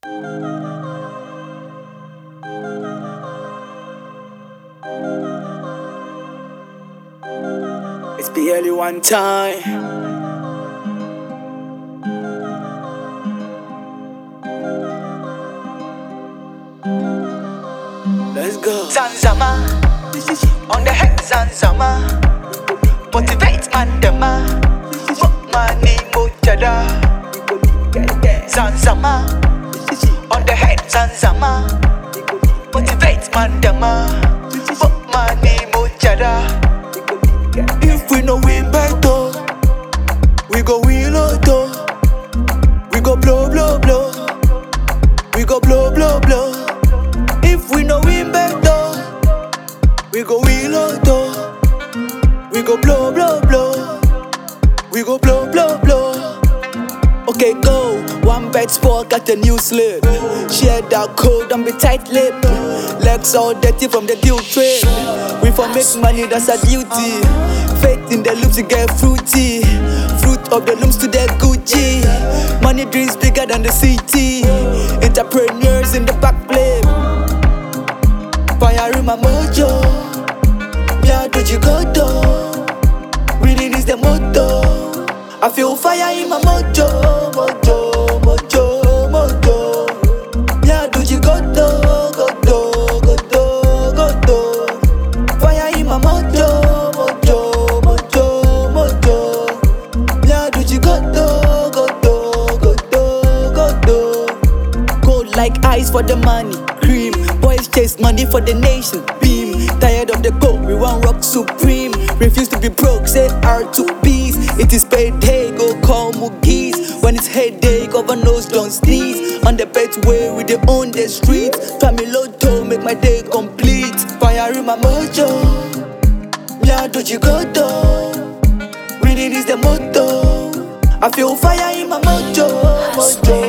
It's barely one time. Let's go. Zanzama, on the head Zanzama, motivate mandama, fuck money mujada. Zanzama, on the head Zanzama, motivate mandama, fuck money mujada. If we no win battle, we go win auto. We go blow, blow, blow. We go blow, blow, blow. If we no win battle, we go win auto. We go blow, blow, blow. We go blow, blow, blow. Okay, go. One bad sport, got a new slip. Share that code and be tight lip. Legs all dirty from the deal trade. We for make money, that's our duty. Faith in the loops to get fruity. Fruit of the looms to the Gucci. Money dreams bigger than the city. Entrepreneurs in the back play. Fire in my mojo. Yeah, do you go to? Reading is the motto. I feel fire in my mojo, mojo, mojo, mojo. Yeah, do you go to? Go to, go to, go to. Fire in my mojo, mojo, mojo, mojo. Yeah, do you go to? Go to, go to, go to. Cold like ice for the money, cream. Boys chase money for the nation, beam. Tired of the coke, we want rock supreme. Refuse to be broke, say R2Ps. It is payday, go call Mugis. When it's headache, governors don't sneeze. On the best way, we dey own the streets. Family lotto, make my day complete. Fire in my mojo. Yeah, do you go to? Reading is the motto. I feel fire in my mojo, mojo.